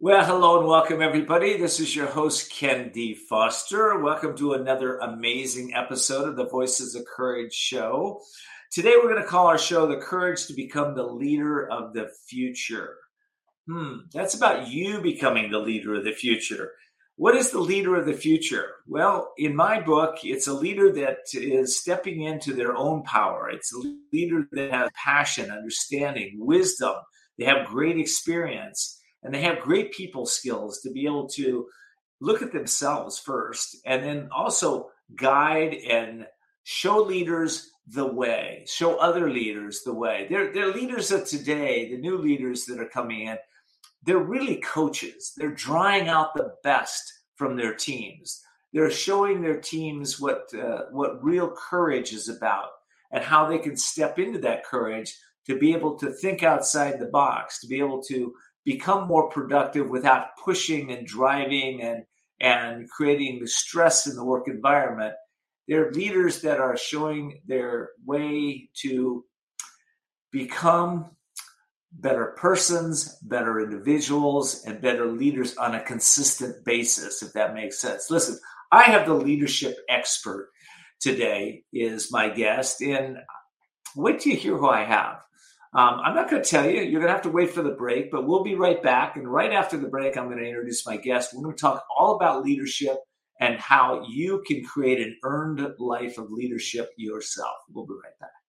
Well, hello and welcome, everybody. This is your host, Ken D. Foster. Welcome to another amazing episode of the Voices of Courage show. Today, we're going to call our show The Courage to Become the Leader of the Future. That's about you becoming the leader of the future. What is the leader of the future? Well, in my book, it's a leader that is stepping into their own power. It's a leader that has passion, understanding, wisdom. They have great experience. And they have great people skills to be able to look at themselves first and then also guide and show leaders the way, show other leaders the way. They're leaders of today, the new leaders that are coming in. They're really coaches. They're drawing out the best from their teams. They're showing their teams what real courage is about and how they can step into that courage to be able to think outside the box, to be able to become more productive without pushing and driving and creating the stress in the work environment. They're leaders that are showing their way to become better persons, better individuals, and better leaders on a consistent basis, if that makes sense. Listen, I have the leadership expert today is my guest, and wait till you hear who I have. I'm not going to tell you. You're going to have to wait for the break, but we'll be right back. And right after the break, I'm going to introduce my guest. We're going to talk all about leadership and how you can create an earned life of leadership yourself. We'll be right back.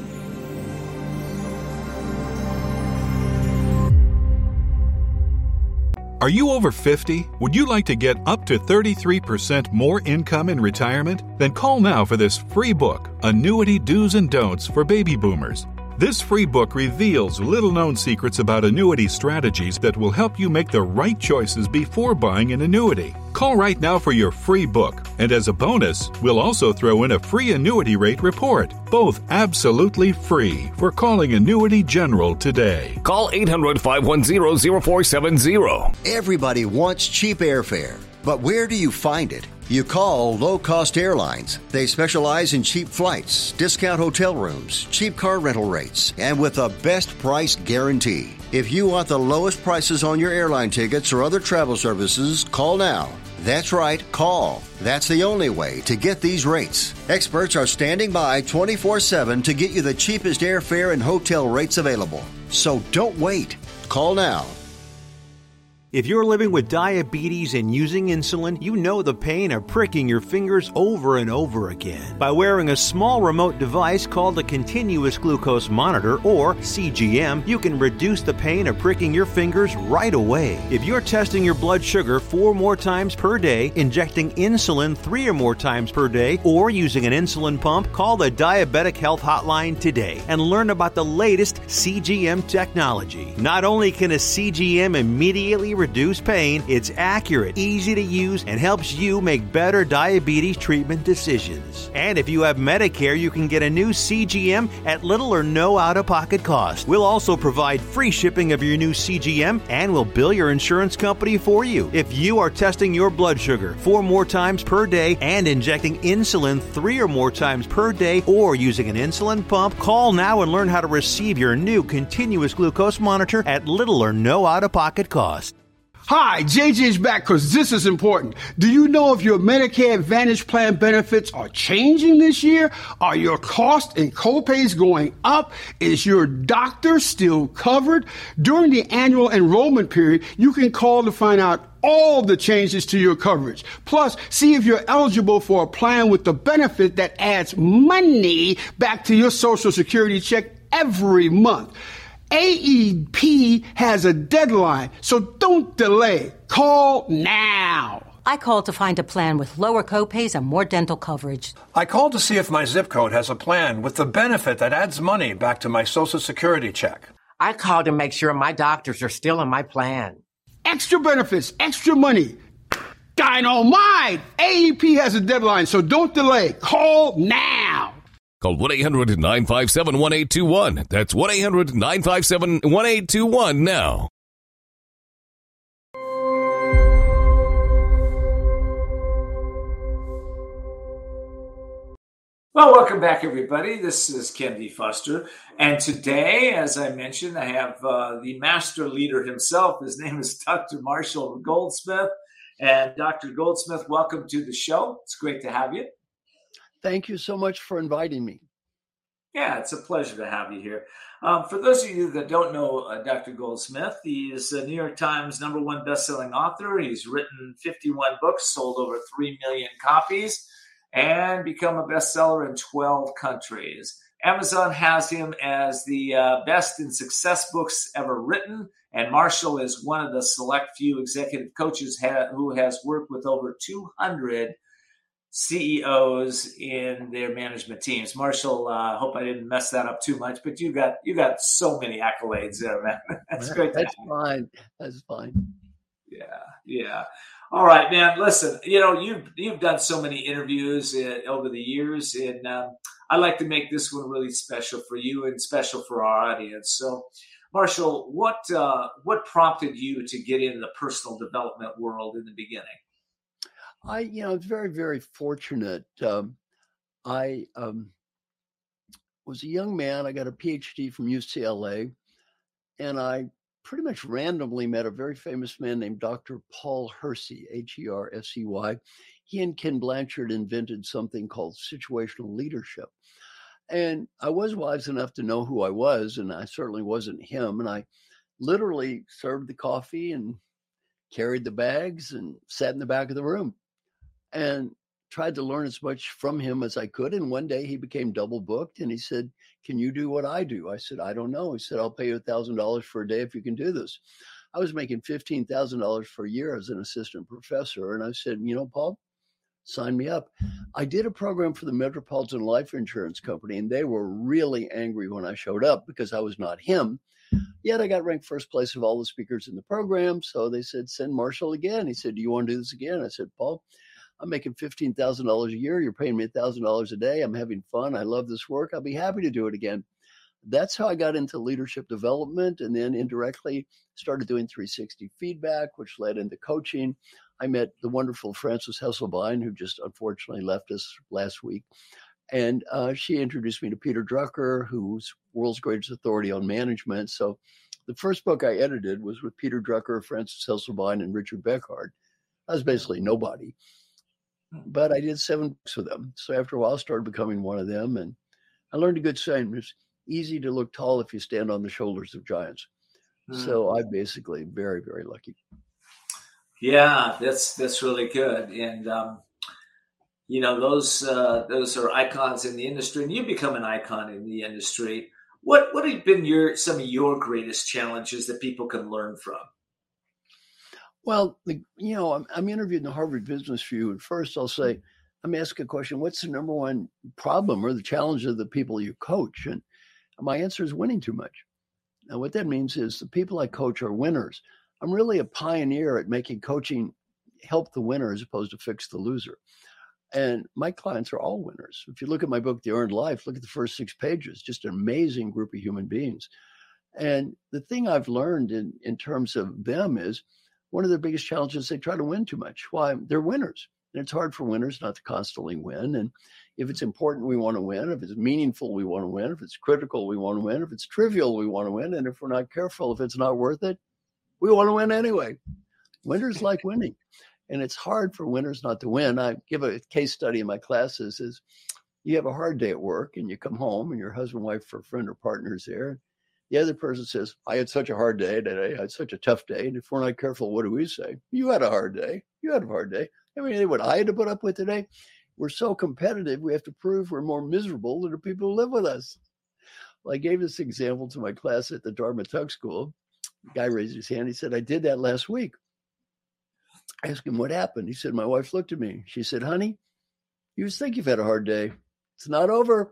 Are you over 50? Would you like to get up to 33% more income in retirement? Then call now for this free book, Annuity Do's and Don'ts for Baby Boomers. This free book reveals little-known secrets about annuity strategies that will help you make the right choices before buying an annuity. Call right now for your free book, and as a bonus, we'll also throw in a free annuity rate report, both absolutely free for calling Annuity General today. Call 800-510-0470. Everybody wants cheap airfare, but where do you find it? You call Low Cost Airlines. They specialize in cheap flights, discount hotel rooms, cheap car rental rates, and with a best price guarantee. If you want the lowest prices on your airline tickets or other travel services, call now. That's right, call. That's the only way to get these rates. Experts are standing by 24/7 to get you the cheapest airfare and hotel rates available. So don't wait. Call now. If you're living with diabetes and using insulin, you know the pain of pricking your fingers over and over again. By wearing a small remote device called a continuous glucose monitor, or CGM, you can reduce the pain of pricking your fingers right away. If you're testing your blood sugar 4 more times per day, injecting insulin 3 or more times per day, or using an insulin pump, call the Diabetic Health Hotline today and learn about the latest CGM technology. Not only can a CGM immediately reduce pain, it's accurate, easy to use, and helps you make better diabetes treatment decisions. And if you have Medicare, you can get a new CGM at little or no out-of-pocket cost. We'll also provide free shipping of your new CGM, and we'll bill your insurance company for you. If you are testing your blood sugar 4 more times per day and injecting insulin 3 or more times per day, or using an insulin pump, call now and learn how to receive your new continuous glucose monitor at little or no out-of-pocket cost. Hi, JJ's back because this is important. Do you know if your Medicare Advantage plan benefits are changing this year? Are your costs and copays going up? Is your doctor still covered? During the annual enrollment period, you can call to find out all the changes to your coverage. Plus, see if you're eligible for a plan with the benefit that adds money back to your Social Security check every month. AEP has a deadline, so don't delay. Call now. I called to find a plan with lower copays and more dental coverage. I called to see if my zip code has a plan with the benefit that adds money back to my Social Security check. I called to make sure my doctors are still in my plan. Extra benefits, extra money. Dynamite! AEP has a deadline, so don't delay. Call now. Call 1-800-957-1821. That's 1-800-957-1821 now. Well, welcome back, everybody. This is Ken D. Foster. And today, as I mentioned, I have the master leader himself. His name is Dr. Marshall Goldsmith. And Dr. Goldsmith, welcome to the show. It's great to have you. Thank you so much for inviting me. Yeah, it's a pleasure to have you here. For those of you that don't know Dr. Goldsmith, he is a New York Times #1 best-selling author. He's written 51 books, sold over 3 million copies, and become a bestseller in 12 countries. Amazon has him as the best in success books ever written, and Marshall is one of the select few executive coaches who has worked with over 200 CEOs in their management teams. Marshall, I hope I didn't mess that up too much, but you got so many accolades there, man. That's great. That's fine. That's fine. Yeah. All right, man. Listen, you've done so many interviews over the years, and I like to make this one really special for you and special for our audience. So, Marshall, what prompted you to get into the personal development world in the beginning? I was very, very fortunate. I was a young man. I got a PhD from UCLA, and I pretty much randomly met a very famous man named Dr. Paul Hersey, Hersey. He and Ken Blanchard invented something called situational leadership. And I was wise enough to know who I was, and I certainly wasn't him. And I literally served the coffee and carried the bags and sat in the back of the room and tried to learn as much from him as I could. And one day he became double booked and he said, "Can you do what I do?" I said, "I don't know." He said, "I'll pay you $1,000 for a day if you can do this." I was making $15,000 for a year as an assistant professor. And I said, "Paul, sign me up." I did a program for the Metropolitan Life Insurance Company, and they were really angry when I showed up because I was not him. Yet I got ranked first place of all the speakers in the program. So they said, "Send Marshall again." He said, "Do you want to do this again?" I said, "Paul, I'm making $15,000 a year. You're paying me $1,000 a day. I'm having fun. I love this work. I'll be happy to do it again." That's how I got into leadership development, and then indirectly started doing 360 feedback, which led into coaching. I met the wonderful Frances Hesselbein, who just unfortunately left us last week. And she introduced me to Peter Drucker, who's world's greatest authority on management. So the first book I edited was with Peter Drucker, Frances Hesselbein, and Richard Beckhardt. I was basically nobody. But I did 7 books with them. So after a while, I started becoming one of them. And I learned a good saying: it's easy to look tall if you stand on the shoulders of giants. So I'm basically very, very lucky. Yeah, that's really good. And, those are icons in the industry, and you become an icon in the industry. What have been some of your greatest challenges that people can learn from? Well, I'm interviewed in the Harvard Business Review, and first I'll say, I'm asking a question: what's the number one problem or the challenge of the people you coach? And my answer is winning too much. Now, what that means is the people I coach are winners. I'm really a pioneer at making coaching help the winner as opposed to fix the loser. And my clients are all winners. If you look at my book, The Earned Life, look at the first 6 pages, just an amazing group of human beings. And the thing I've learned in terms of them is one of their biggest challenges, they try to win too much. Why? They're winners. And it's hard for winners not to constantly win. And if it's important, we want to win. If it's meaningful, we want to win. If it's critical, we want to win. If it's trivial, we want to win. And if we're not careful, if it's not worth it, we want to win anyway. Winners like winning. And it's hard for winners not to win. I give a case study in my classes is you have a hard day at work and you come home and your husband, wife, or friend or partner is there. The other person says, "I had such a hard day today. I had such a tough day." And if we're not careful, what do we say? "You had a hard day. You had a hard day." I mean, what I had to put up with today? We're so competitive, we have to prove we're more miserable than the people who live with us. Well, I gave this example to my class at the Dartmouth Tug School. The guy raised his hand. He said, "I did that last week." I asked him what happened. He said, "My wife looked at me. She said, 'Honey, you just think you've had a hard day. It's not over.'"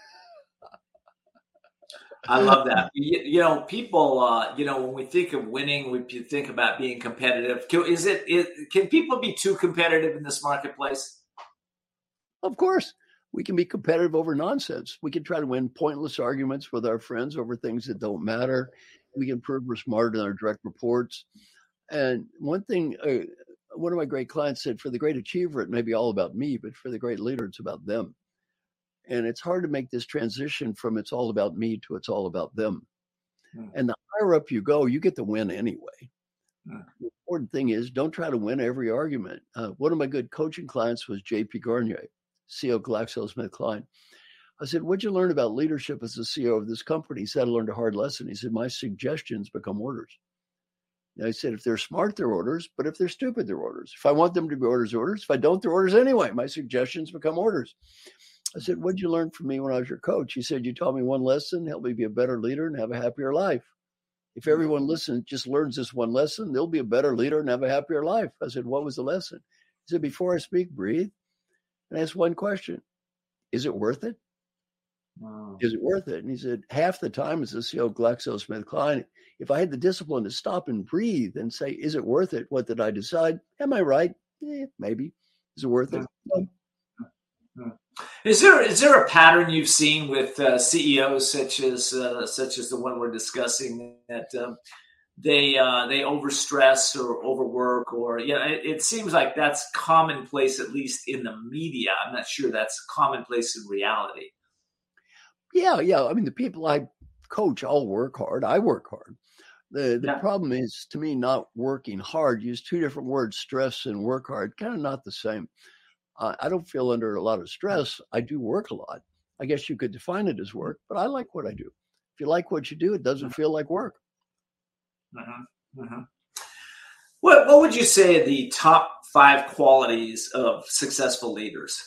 I love that. People, when we think of winning, we think about being competitive. Can people be too competitive in this marketplace? Of course. We can be competitive over nonsense. We can try to win pointless arguments with our friends over things that don't matter. We can prove we're smarter than our direct reports. And one thing, one of my great clients said, for the great achiever, it may be all about me, but for the great leader, it's about them. And it's hard to make this transition from it's all about me to it's all about them. And the higher up you go, you get the win anyway. The important thing is don't try to win every argument. One of my good coaching clients was J.P. Garnier, CEO of GlaxoSmithKline. I said, what'd you learn about leadership as the CEO of this company? He said, I learned a hard lesson. He said, my suggestions become orders. And I said, if they're smart, they're orders. But if they're stupid, they're orders. If I want them to be orders, orders. If I don't, they're orders anyway. My suggestions become orders. I said, what'd you learn from me when I was your coach? He said, you taught me one lesson, help me be a better leader and have a happier life. If everyone listens, just learns this one lesson, they'll be a better leader and have a happier life. I said, what was the lesson? He said, before I speak, breathe and ask one question. Is it worth it? Wow. Is it worth it? And he said, half the time as the CEO of GlaxoSmithKline, if I had the discipline to stop and breathe and say, is it worth it? What did I decide? Am I right? Maybe. Is it worth it? No. Is there a pattern you've seen with CEOs such as the one we're discussing that they overstress or overwork, or it seems like that's commonplace, at least in the media. I'm not sure that's commonplace in reality. Yeah. I mean, the people I coach all work hard. I work hard. The problem is, to me, not working hard. Use two different words, stress and work hard, kind of not the same. I don't feel under a lot of stress. I do work a lot. I guess you could define it as work, but I like what I do. If you like what you do, it doesn't feel like work. What would you say are the top 5 qualities of successful leaders?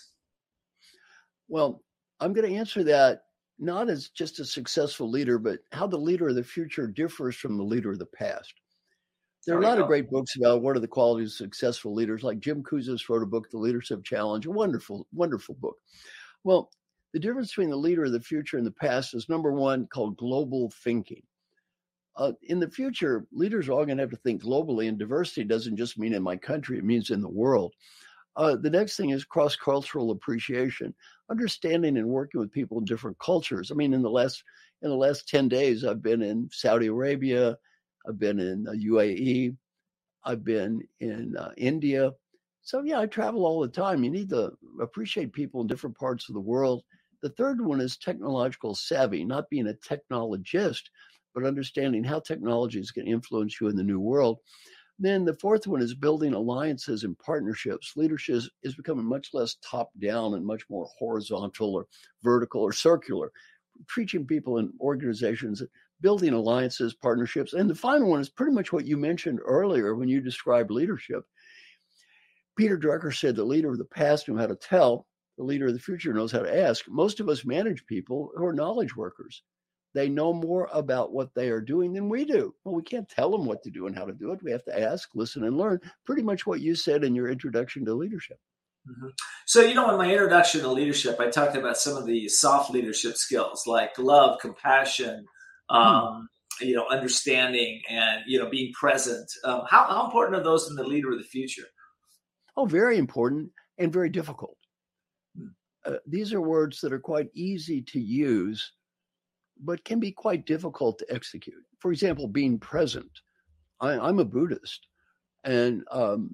Well, I'm going to answer that not as just a successful leader, but how the leader of the future differs from the leader of the past. There are a lot of great books about what are the qualities of successful leaders, like Jim Kouzes wrote a book, The Leadership Challenge, a wonderful, wonderful book. Well, the difference between the leader of the future and the past is, number one, called global thinking. In the future, leaders are all going to have to think globally, and diversity doesn't just mean in my country, it means in the world. The next thing is cross-cultural appreciation, understanding and working with people in different cultures. I mean, in the last 10 days, I've been in Saudi Arabia, I've been in UAE, I've been in India. So I travel all the time. You need to appreciate people in different parts of the world. The third one is technological savvy, not being a technologist, but understanding how technology is going to influence you in the new world. Then the fourth one is building alliances and partnerships. Leadership is becoming much less top-down and much more horizontal or vertical or circular, treating people in organizations, building alliances, partnerships. And the final one is pretty much what you mentioned earlier when you described leadership. Peter Drucker said the leader of the past knew how to tell, the leader of the future knows how to ask. Most of us manage people who are knowledge workers. They know more about what they are doing than we do. Well, we can't tell them what to do and how to do it. We have to ask, listen, and learn. Pretty much what you said in your introduction to leadership. So, in my introduction to leadership, I talked about some of the soft leadership skills like love, compassion, understanding, and, being present. How important are those in the leader of the future? Oh, very important and very difficult. These are words that are quite easy to use, but can be quite difficult to execute. For example, being present. I'm a Buddhist, and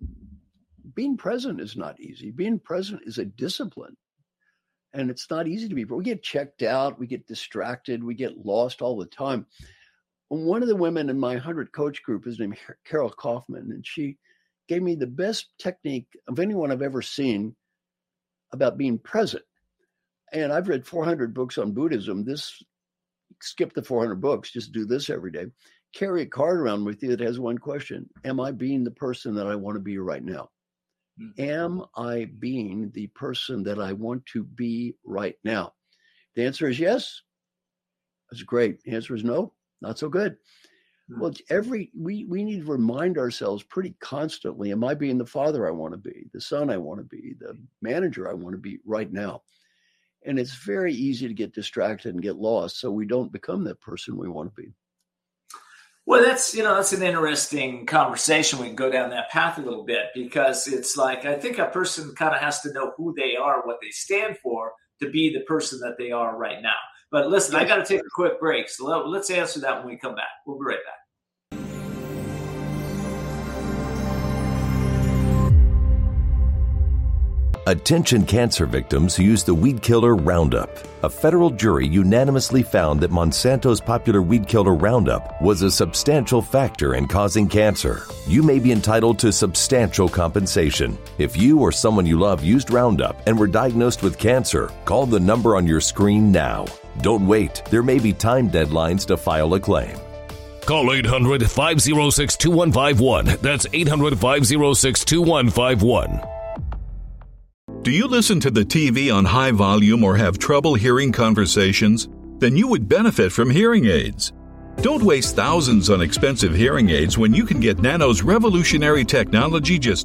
being present is not easy. Being present is a discipline, and it's not easy to be. We get checked out, we get distracted, we get lost all the time. One of the women in my 100 coach group is named Carol Kaufman, and she gave me the best technique of anyone I've ever seen about being present. And I've read 400 books on Buddhism. Skip the 400 books, just do this every day. Carry a card around with you that has one question. Am I being the person that I want to be right now? Am I being the person that I want to be right now? The answer is yes. That's great. The answer is no, not so good. Well, we need to remind ourselves pretty constantly, am I being the father I want to be, the son I want to be, the manager I want to be right now? And it's very easy to get distracted and get lost, so we don't become that person we want to be. Well, that's an interesting conversation. We can go down that path a little bit, because it's like, I think a person kind of has to know who they are, what they stand for, to be the person that they are right now. But listen, I got to take a quick break. So let's answer that when we come back. We'll be right back. Attention cancer victims who use the weed killer Roundup. A federal jury unanimously found that Monsanto's popular weed killer Roundup was a substantial factor in causing cancer. You may be entitled to substantial compensation. If you or someone you love used Roundup and were diagnosed with cancer, call the number on your screen now. Don't wait. There may be time deadlines to file a claim. Call 800-506-2151. That's 800-506-2151. Do you listen to the TV on high volume or have trouble hearing conversations? Then you would benefit from hearing aids. Don't waste thousands on expensive hearing aids when you can get Nano's revolutionary technology just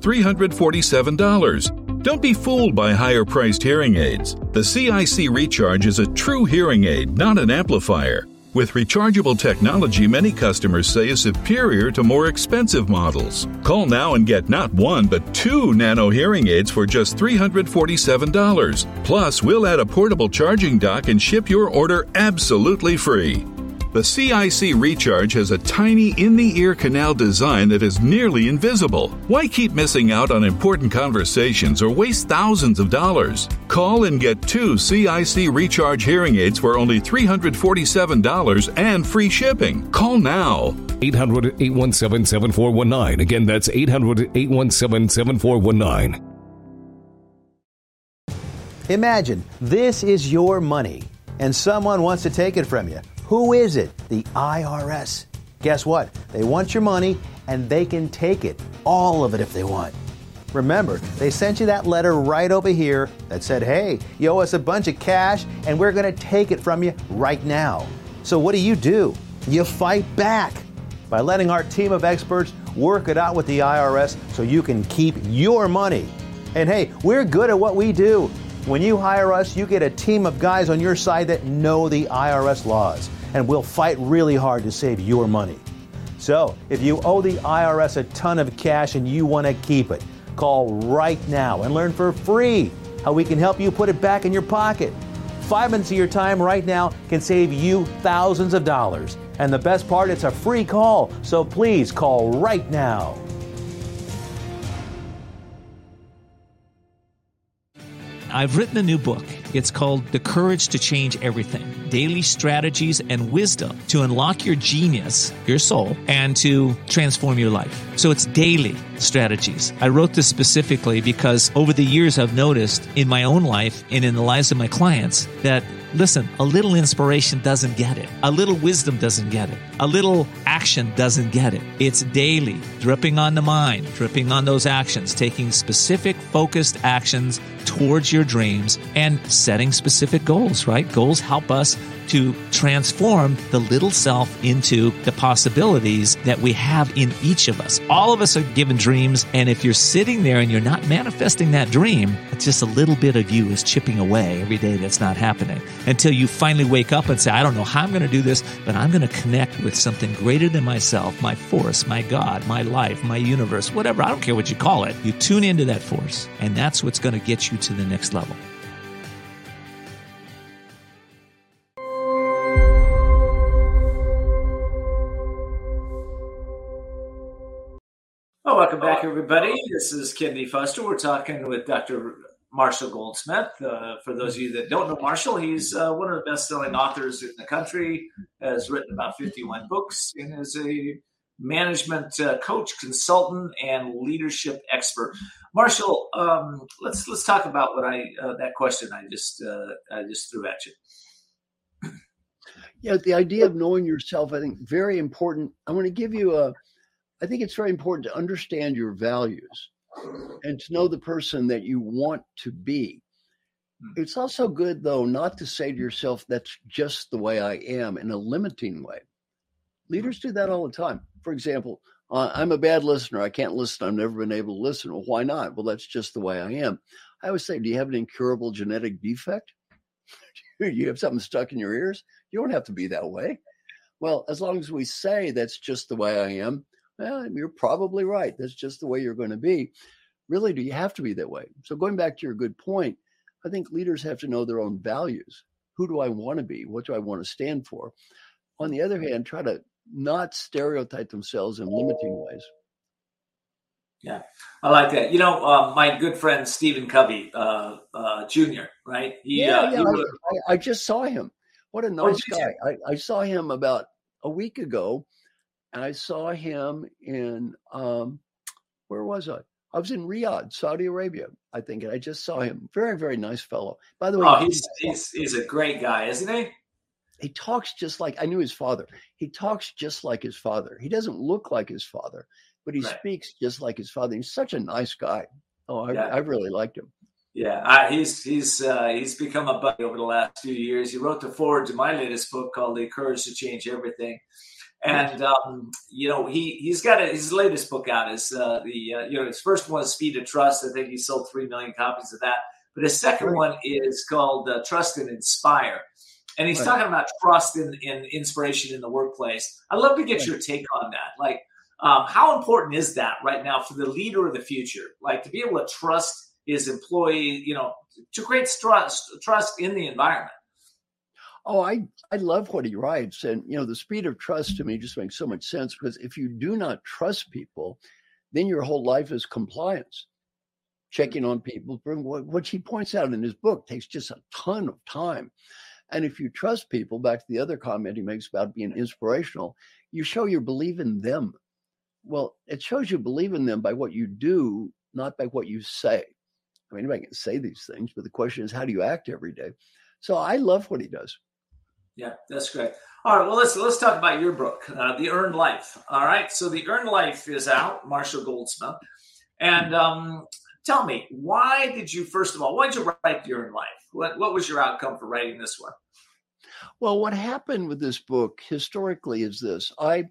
$347. Don't be fooled by higher-priced hearing aids. The CIC Recharge is a true hearing aid, not an amplifier. With rechargeable technology, many customers say is superior to more expensive models. Call now and get not one, but 2 Nano hearing aids for just $347. Plus, we'll add a portable charging dock and ship your order absolutely free. The CIC Recharge has a tiny in-the-ear canal design that is nearly invisible. Why keep missing out on important conversations or waste thousands of dollars? Call and get 2 CIC Recharge hearing aids for only $347 and free shipping. Call now. 800-817-7419. Again, that's 800-817-7419. Imagine this is your money and someone wants to take it from you. Who is it? The IRS. Guess what? They want your money and they can take it. All of it if they want. Remember, they sent you that letter right over here that said, hey, you owe us a bunch of cash and we're going to take it from you right now. So what do? You fight back by letting our team of experts work it out with the IRS so you can keep your money. And hey, we're good at what we do. When you hire us, you get a team of guys on your side that know the IRS laws, and we'll fight really hard to save your money. So, if you owe the IRS a ton of cash and you want to keep it, call right now and learn for free how we can help you put it back in your pocket. 5 minutes of your time right now can save you thousands of dollars. And the best part, it's a free call, so please call right now. I've written a new book. It's called The Courage to Change Everything, Daily Strategies and Wisdom to Unlock Your Genius, your soul, and to transform your life. So it's daily strategies. I wrote this specifically because over the years I've noticed in my own life and in the lives of my clients that, listen, a little inspiration doesn't get it. A little wisdom doesn't get it. A little action doesn't get it. It's daily, dripping on the mind, dripping on those actions, taking specific focused actions towards your dreams and setting specific goals, right? Goals help us to transform the little self into the possibilities that we have in each of us. All of us are given dreams, and if you're sitting there and you're not manifesting that dream, it's just a little bit of you is chipping away every day that's not happening until you finally wake up and say, I don't know how I'm going to do this, but I'm going to connect with something greater than myself, my force, my God, my life, my universe, whatever. I don't care what you call it. You tune into that force, and that's what's going to get you to the next level. Well, welcome back, everybody. This is Ken D. Foster. We're talking with Dr. Marshall Goldsmith. For those of you that don't know Marshall, he's one of the best-selling authors in the country, has written about 51 books, and is a management coach, consultant, and leadership expert. Marshall, let's talk about what that question I just threw at you. Yeah, the idea of knowing yourself, I think, very important. I want to give you I think it's very important to understand your values and to know the person that you want to be. It's also good, though, not to say to yourself, that's just the way I am in a limiting way. Leaders do that all the time. For example, I'm a bad listener. I can't listen. I've never been able to listen. Well, why not? Well, that's just the way I am. I always say, do you have an incurable genetic defect? Do you have something stuck in your ears? You don't have to be that way. Well, as long as we say that's just the way I am, well, you're probably right. That's just the way you're going to be. Really, do you have to be that way? So going back to your good point, I think leaders have to know their own values. Who do I want to be? What do I want to stand for? On the other hand, try to not stereotype themselves in limiting ways. Yeah, I like that. You know, my good friend Stephen Covey Jr., right? I just saw him. What a nice guy. I saw him about a week ago, and I saw him in, where was I? I was in Riyadh, Saudi Arabia, I think, and I just saw him. Very, very nice fellow. By the way, he's a great guy, isn't he? He talks just like, I knew his father. He talks just like his father. He doesn't look like his father, but he speaks just like his father. He's such a nice guy. Oh, I really liked him. Yeah, he's become a buddy over the last few years. He wrote the foreword to my latest book called The Courage to Change Everything. And, you know, he's got his latest book out is his first one is Speed of Trust. I think he sold 3 million copies of that. But his second one is called Trust and Inspire. And he's talking about trust and inspiration in the workplace. I'd love to get your take on that. Like, how important is that right now for the leader of the future? Like, to be able to trust his employee, you know, to create trust in the environment. Oh, I love what he writes. And, you know, the speed of trust to me just makes so much sense, because if you do not trust people, then your whole life is compliance, checking on people. What he points out in his book takes just a ton of time. And if you trust people, back to the other comment he makes about being inspirational, you show you believe in them. Well, it shows you believe in them by what you do, not by what you say. I mean, anybody can say these things, but the question is, how do you act every day? So I love what he does. Yeah, that's great. All right, well, let's talk about your book, The Earned Life. All right, so The Earned Life is out, Marshall Goldsmith. And tell me, why did you write The Earned Life? What was your outcome for writing this one? Well, what happened with this book historically is this. Of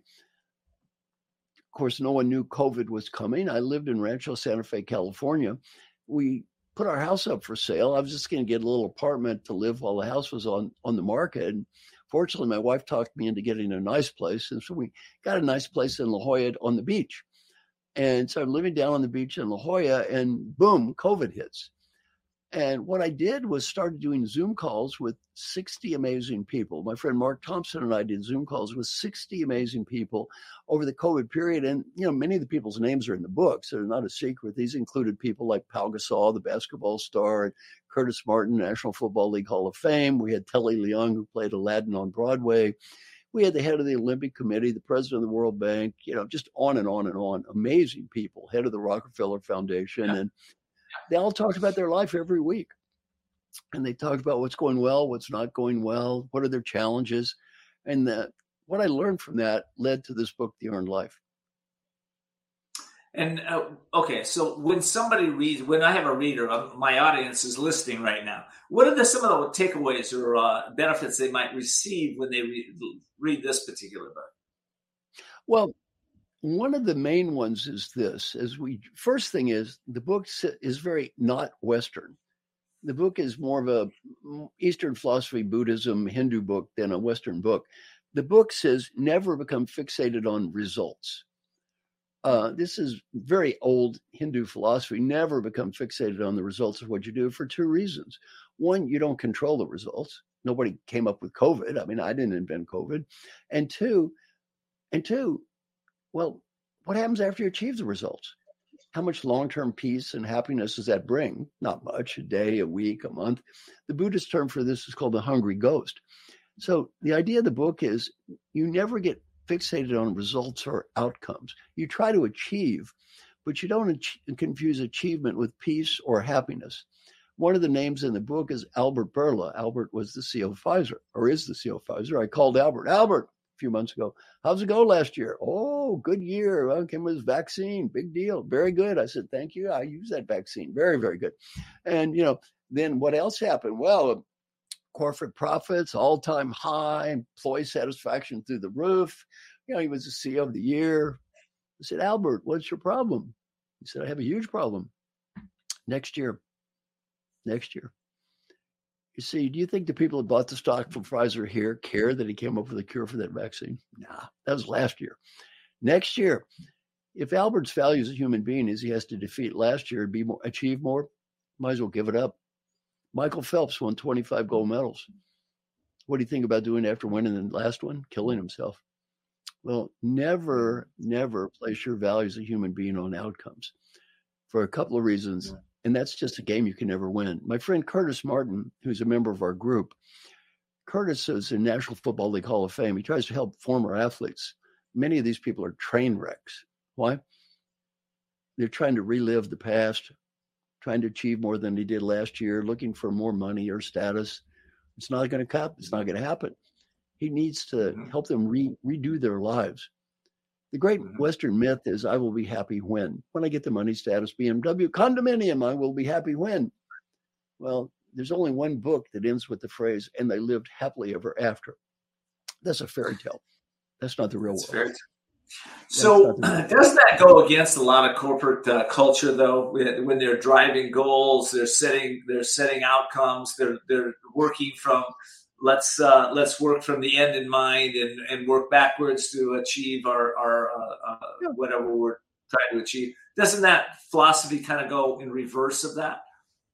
course, no one knew COVID was coming. I lived in Rancho Santa Fe, California. We put our house up for sale. I was just going to get a little apartment to live while the house was on the market. And fortunately, my wife talked me into getting a nice place. And so we got a nice place in La Jolla on the beach. And so I'm living down on the beach in La Jolla, and boom, COVID hits. And what I did was started doing Zoom calls with 60 amazing people. My friend Mark Thompson and I did Zoom calls with 60 amazing people over the COVID period. And, you know, many of the people's names are in the book, so they're not a secret. These included people like Pau Gasol, the basketball star, and Curtis Martin, National Football League Hall of Fame. We had Telly Leung, who played Aladdin on Broadway. We had the head of the Olympic Committee, the president of the World Bank, you know, just on and on and on. Amazing people, head of the Rockefeller Foundation. Yeah. And they all talked about their life every week. And they talked about what's going well, what's not going well, what are their challenges. And what I learned from that led to this book, The Earned Life. And okay, so when somebody reads, when I have a reader, my audience is listening right now, what are some of the takeaways or benefits they might receive when they read this particular book? Well, one of the main ones is this. First thing is, the book is very not Western. The book is more of a Eastern philosophy, Buddhism, Hindu book than a Western book. The book says, never become fixated on results. This is very old Hindu philosophy. Never become fixated on the results of what you do for two reasons. One, you don't control the results. Nobody came up with COVID. I mean, I didn't invent COVID. And two, well, what happens after you achieve the results? How much long-term peace and happiness does that bring? Not much, a day, a week, a month. The Buddhist term for this is called the hungry ghost. So the idea of the book is you never get fixated on results or outcomes. You try to achieve, but you don't confuse achievement with peace or happiness. One of the names in the book is Albert Bourla. Albert was the CEO of Pfizer, or is the CEO of Pfizer. I called Albert, a few months ago, how's it go last year? Oh, good year. Well, came with his vaccine. Big deal. Very good. I said, thank you. I use that vaccine. Very, very good. And, then what else happened? Well, corporate profits, all-time high, employee satisfaction through the roof. He was the CEO of the year. I said, Albert, what's your problem? He said, I have a huge problem. Next year. You see, do you think the people who bought the stock from Pfizer here care that he came up with a cure for that vaccine? Nah, that was last year. Next year, if Albert's value as a human being is he has to defeat last year and achieve more, might as well give it up. Michael Phelps won 25 gold medals. What do you think about doing after winning the last one? Killing himself. Well, never place your value as a human being on outcomes for a couple of reasons. And that's just a game you can never win. My friend Curtis Martin, who's a member of our group, Curtis is in National Football League Hall of Fame. He tries to help former athletes. Many of these people are train wrecks. Why? They're trying to relive the past, trying to achieve more than they did last year, looking for more money or status. It's not going to happen. He needs to help them redo their lives. The great Western myth is, I will be happy when I get the money, status, BMW, condominium, I will be happy when. Well, there's only one book that ends with the phrase, and they lived happily ever after. That's a fairy tale. That's not the real world. So doesn't that go against a lot of corporate culture, though? When they're driving goals, they're setting outcomes, they're working from let's work from the end in mind and work backwards to achieve our whatever we're trying to achieve. Doesn't that philosophy kind of go in reverse of that?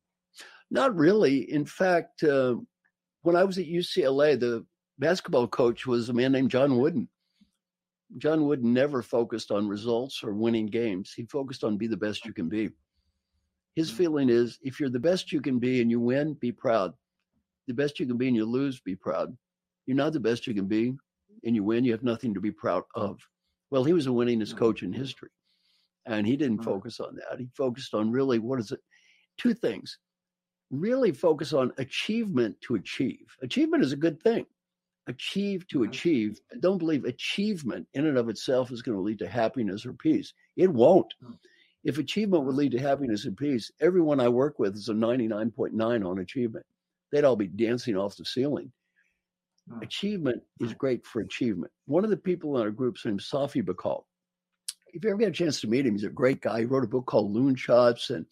Not really. In fact, when I was at UCLA, the basketball coach was a man named John Wooden. John Wooden never focused on results or winning games. He focused on be the best you can be. His feeling is, if you're the best you can be and you win, be proud. The best you can be and you lose, be proud. You're not the best you can be and you win, you have nothing to be proud of. Well, he was the winningest coach in history. And he didn't focus on that. He focused on really, two things. Really focus on achievement to achieve. Achievement is a good thing. Achieve to achieve. Don't believe achievement in and of itself is going to lead to happiness or peace. It won't. If achievement would lead to happiness and peace, everyone I work with is a 99.9 on achievement. They'd all be dancing off the ceiling. Achievement is great for achievement. One of the people in our group is named Safi Bahcall. If you ever get a chance to meet him, he's a great guy. He wrote a book called Loon Shots. And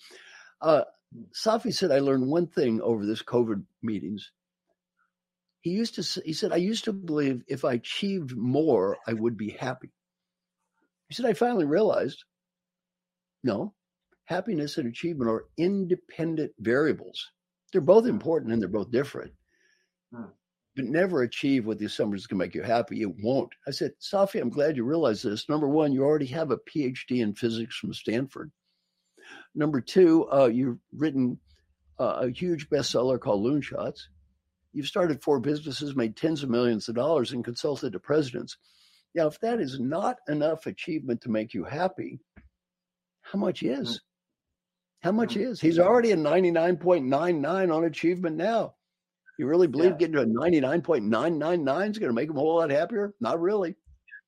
Safi said, I learned one thing over this COVID meetings. He said, I used to believe if I achieved more, I would be happy. He said, I finally realized, no, happiness and achievement are independent variables. They're both important and they're both different. But never achieve what the assumption is going to make you happy. It won't. I said, Safi, I'm glad you realize this. Number one, you already have a PhD in physics from Stanford. Number two, you've written a huge bestseller called Loon Shots. You've started 4 businesses, made tens of millions of dollars, and consulted to presidents. Now, if that is not enough achievement to make you happy, how much is? How much is? He's already a 99.99 on achievement now. You really believe getting to a 99.999 is going to make him a whole lot happier? Not really.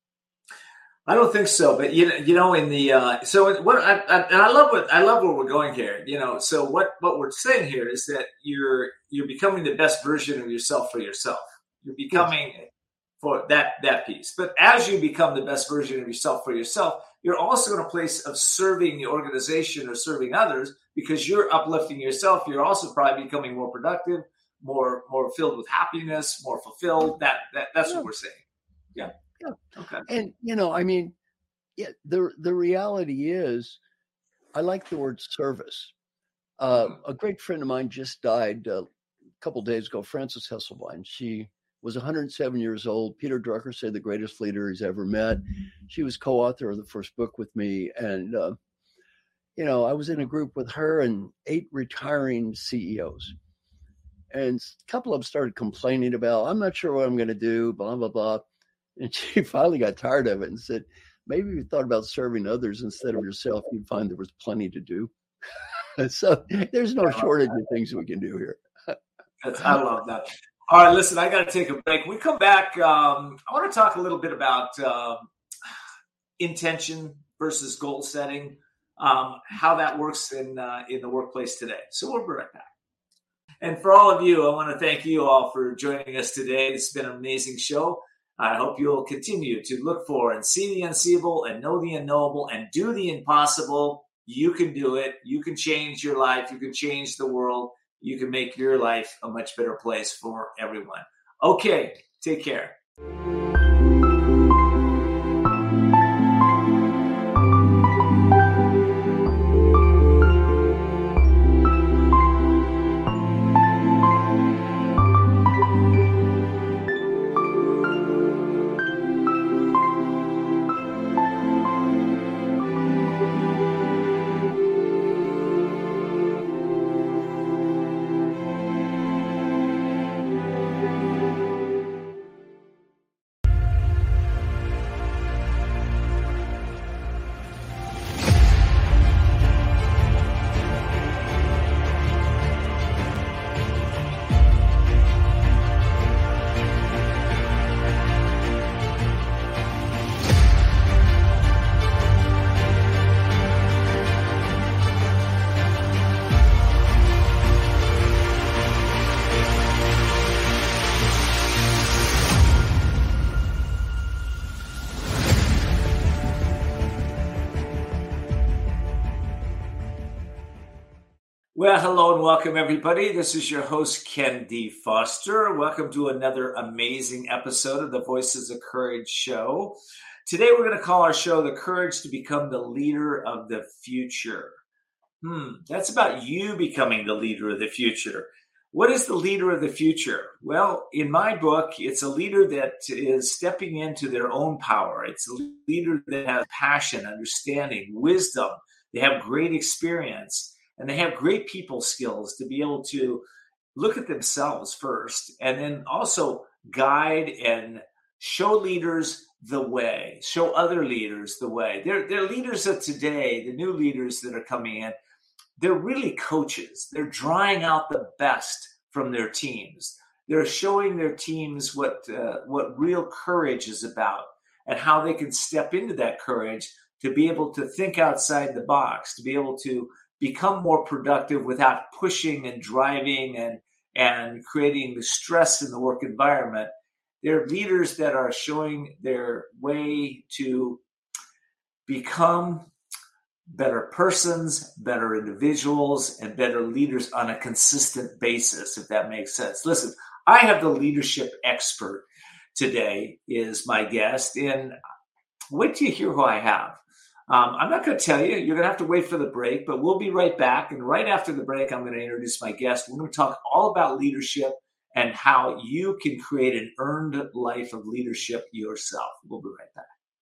I don't think so, but you know, in the so what I love where we're going here. You know, so what we're saying here is that you're becoming the best version of yourself for yourself. You're becoming for that piece. But as you become the best version of yourself for yourself, you're also in a place of serving the organization or serving others because you're uplifting yourself. You're also probably becoming more productive, more filled with happiness, more fulfilled. That's what we're saying. Yeah. Yeah. Okay. And, you know, I mean, the reality is, I like the word service. A great friend of mine just died a couple of days ago, Frances Hesselbein. She was 107 years old. Peter Drucker said the greatest leader he's ever met. She was co-author of the first book with me. And, you know, I was in a group with her and 8 retiring CEOs. And a couple of them started complaining about, I'm not sure what I'm going to do, blah, blah, blah. And she finally got tired of it and said, maybe if you thought about serving others instead of yourself, you'd find there was plenty to do. So there's no shortage of things we can do here. I love that. All right, listen, I got to take a break. When we come back, I want to talk a little bit about intention versus goal setting, how that works in the workplace today. So we'll be right back. And for all of you, I want to thank you all for joining us today. It's been an amazing show. I hope you'll continue to look for and see the unseeable and know the unknowable and do the impossible. You can do it. You can change your life. You can change the world. You can make your life a much better place for everyone. Okay, take care. Well, hello and welcome, everybody. This is your host, Ken D. Foster. Welcome to another amazing episode of the Voices of Courage show. Today, we're going to call our show The Courage to Become the Leader of the Future. That's about you becoming the leader of the future. What is the leader of the future? Well, in my book, it's a leader that is stepping into their own power. It's a leader that has passion, understanding, wisdom. They have great experience. And they have great people skills to be able to look at themselves first and then also guide and show leaders the way, show other leaders the way. They're leaders of today, the new leaders that are coming in. They're really coaches. They're drawing out the best from their teams. They're showing their teams what real courage is about and how they can step into that courage to be able to think outside the box, to be able to become more productive without pushing and driving and creating the stress in the work environment. They're leaders that are showing their way to become better persons, better individuals, and better leaders on a consistent basis, if that makes sense. Listen, I have the leadership expert today is my guest, and wait till you hear who I have. I'm not going to tell you. You're going to have to wait for the break, but we'll be right back. And right after the break, I'm going to introduce my guest. We're going to talk all about leadership and how you can create an earned life of leadership yourself. We'll be right back.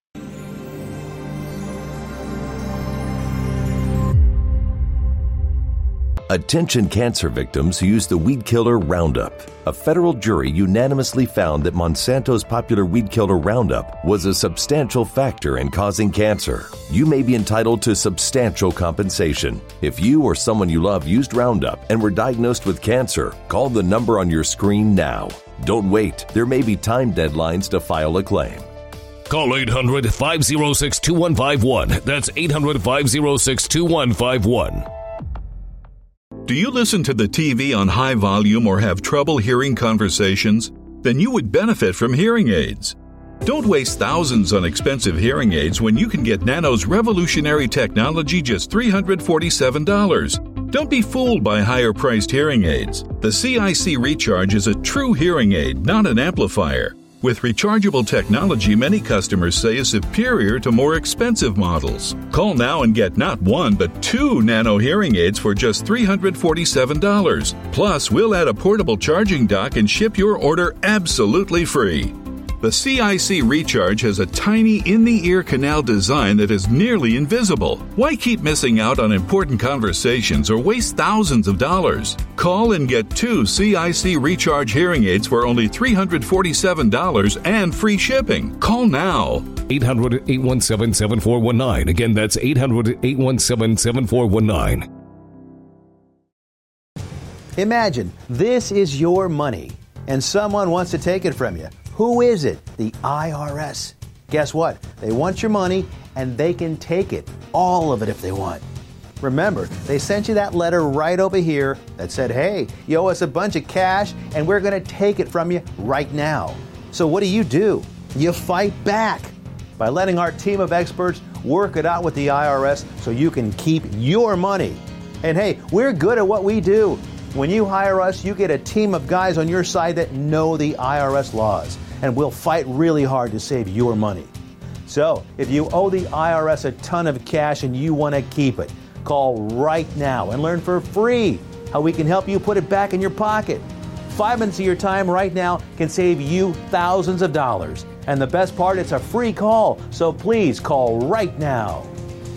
Attention cancer victims who use the weed killer Roundup. A federal jury unanimously found that Monsanto's popular weed killer Roundup was a substantial factor in causing cancer. You may be entitled to substantial compensation. If you or someone you love used Roundup and were diagnosed with cancer, call the number on your screen now. Don't wait. There may be time deadlines to file a claim. Call 800-506-2151. That's 800-506-2151. Do you listen to the TV on high volume or have trouble hearing conversations? Then you would benefit from hearing aids. Don't waste thousands on expensive hearing aids when you can get Nano's revolutionary technology just $347. Don't be fooled by higher-priced hearing aids. The CIC Recharge is a true hearing aid, not an amplifier. With rechargeable technology, many customers say is superior to more expensive models. Call now and get not one, but 2 Nano hearing aids for just $347. Plus, we'll add a portable charging dock and ship your order absolutely free. The CIC Recharge has a tiny in-the-ear canal design that is nearly invisible. Why keep missing out on important conversations or waste thousands of dollars? Call and get 2 CIC Recharge hearing aids for only $347 and free shipping. Call now. 800-817-7419. Again, that's 800-817-7419. Imagine this is your money and someone wants to take it from you. Who is it? The IRS. Guess what? They want your money and they can take it, all of it if they want. Remember, they sent you that letter right over here that said, hey, you owe us a bunch of cash and we're going to take it from you right now. So what do? You fight back by letting our team of experts work it out with the IRS so you can keep your money. And hey, we're good at what we do. When you hire us, you get a team of guys on your side that know the IRS laws, and we'll fight really hard to save your money. So, if you owe the IRS a ton of cash and you want to keep it, call right now and learn for free how we can help you put it back in your pocket. 5 minutes of your time right now can save you thousands of dollars. And the best part, it's a free call, so please call right now.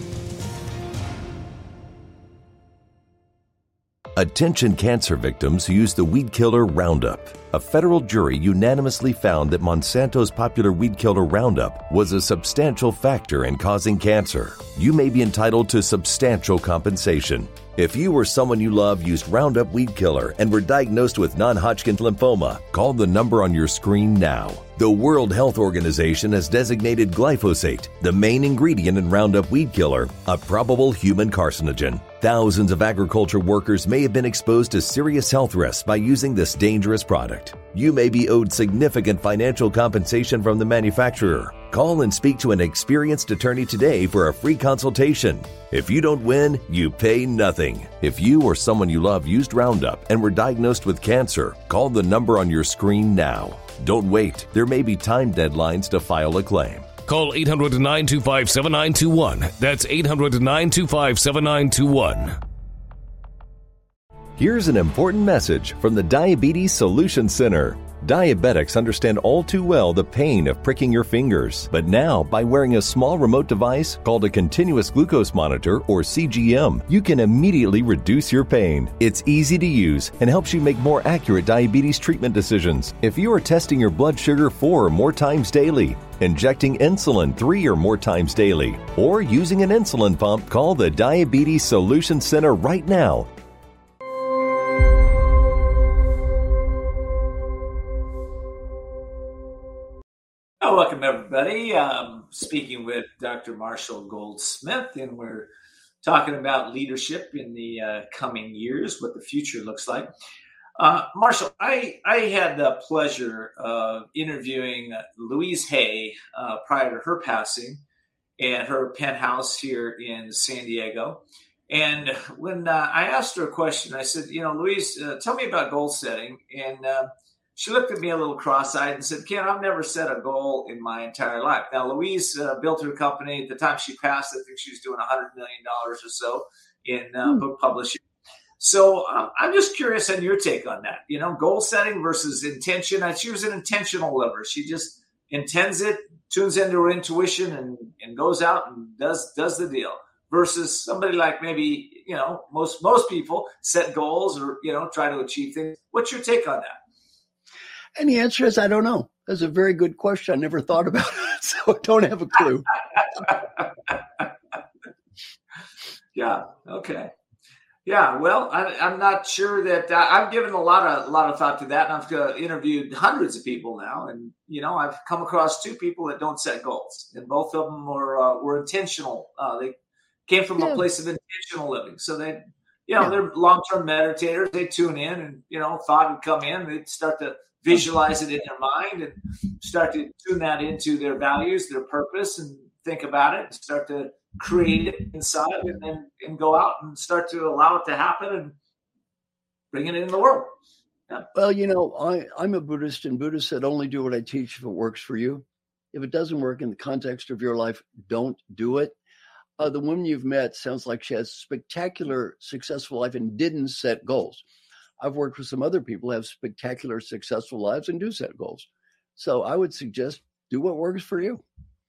Attention cancer victims who use the weed killer Roundup. A federal jury unanimously found that Monsanto's popular weed killer Roundup was a substantial factor in causing cancer. You may be entitled to substantial compensation. If you or someone you love used Roundup weed killer and were diagnosed with non-Hodgkin lymphoma, call the number on your screen now. The World Health Organization has designated glyphosate, the main ingredient in Roundup weed killer, a probable human carcinogen. Thousands of agriculture workers may have been exposed to serious health risks by using this dangerous product. You may be owed significant financial compensation from the manufacturer. Call and speak to an experienced attorney today for a free consultation. If you don't win, you pay nothing. If you or someone you love used Roundup and were diagnosed with cancer, call the number on your screen now. Don't wait. There may be time deadlines to file a claim. Call 800-925-7921. That's 800-925-7921. Here's an important message from the Diabetes Solution Center. Diabetics understand all too well the pain of pricking your fingers. But now, by wearing a small remote device called a continuous glucose monitor, or CGM, you can immediately reduce your pain. It's easy to use and helps you make more accurate diabetes treatment decisions. If you are testing your blood sugar 4 or more times daily, injecting insulin 3 or more times daily, or using an insulin pump, call the Diabetes Solution Center right now. Welcome, everybody. Speaking with Dr. Marshall Goldsmith, and we're talking about leadership in the coming years, what the future looks like. Marshall, I had the pleasure of interviewing Louise Hay prior to her passing at her penthouse here in San Diego. And when I asked her a question, I said, Louise, tell me about goal setting. And she looked at me a little cross-eyed and said, Ken, I've never set a goal in my entire life. Now, Louise built her company. At the time she passed, I think she was doing $100 million or so in book publishing. So I'm just curious on your take on that, goal setting versus intention. She was an intentional liver. She just intends it, tunes into her intuition and goes out and does the deal, versus somebody like maybe, most people set goals or, try to achieve things. What's your take on that? And the answer is, I don't know. That's a very good question. I never thought about it, so I don't have a clue. Yeah. Okay. Yeah. Well, I'm not sure that I've given a lot of thought to that, and I've interviewed hundreds of people now, and I've come across two people that don't set goals, and both of them were intentional. They came from a place of intentional living, so they, they're long-term meditators. They tune in, and thought would come in. They'd start to visualize it in their mind and start to tune that into their values, their purpose, and think about it and start to create it inside and go out and start to allow it to happen and bring it in the world. Yeah. Well, I'm a Buddhist, and Buddha said, only do what I teach if it works for you. If it doesn't work in the context of your life, don't do it. The woman you've met sounds like she has a spectacular, successful life and didn't set goals. I've worked with some other people who have spectacular, successful lives and do set goals. So I would suggest do what works for you.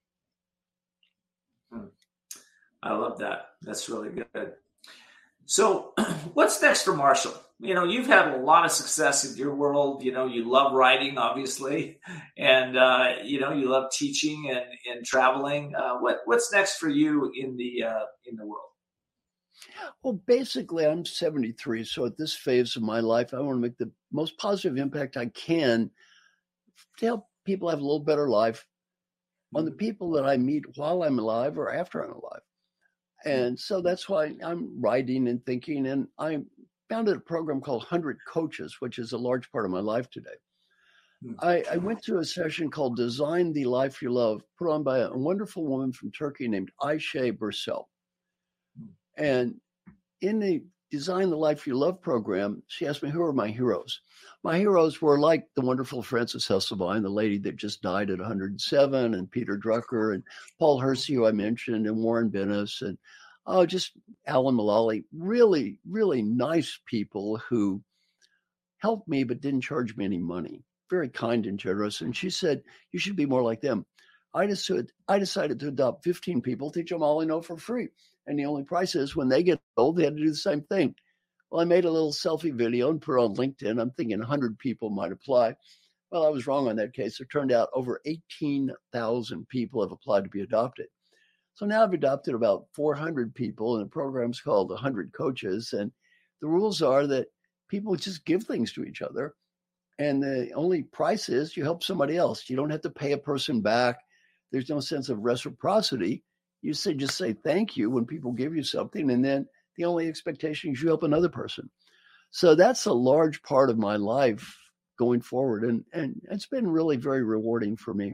I love that. That's really good. So what's next for Marshall? You've had a lot of success in your world. You love writing, obviously, and, you love teaching and traveling. What's next for you in the world? Well, basically, I'm 73. So at this phase of my life, I want to make the most positive impact I can to help people have a little better life on the people that I meet while I'm alive or after I'm alive. And so that's why I'm writing and thinking. And I founded a program called 100 Coaches, which is a large part of my life today. I went to a session called Design the Life You Love, put on by a wonderful woman from Turkey named Ayşe Birsel. And in the Design the Life You Love program, she asked me, who are my heroes? My heroes were like the wonderful Frances Hesselbein, the lady that just died at 107, and Peter Drucker, and Paul Hersey, who I mentioned, and Warren Bennis, and just Alan Mulally. Really, really nice people who helped me but didn't charge me any money. Very kind and generous. And she said, you should be more like them. I decided to adopt 15 people, teach them all I know for free. And the only price is when they get old, they had to do the same thing. Well, I made a little selfie video and put it on LinkedIn. I'm thinking 100 people might apply. Well, I was wrong on that case. It turned out over 18,000 people have applied to be adopted. So now I've adopted about 400 people, and the program's called 100 Coaches. And the rules are that people just give things to each other. And the only price is you help somebody else. You don't have to pay a person back. There's no sense of reciprocity. You just say thank you when people give you something. And then the only expectation is you help another person. So that's a large part of my life going forward. And it's been really very rewarding for me.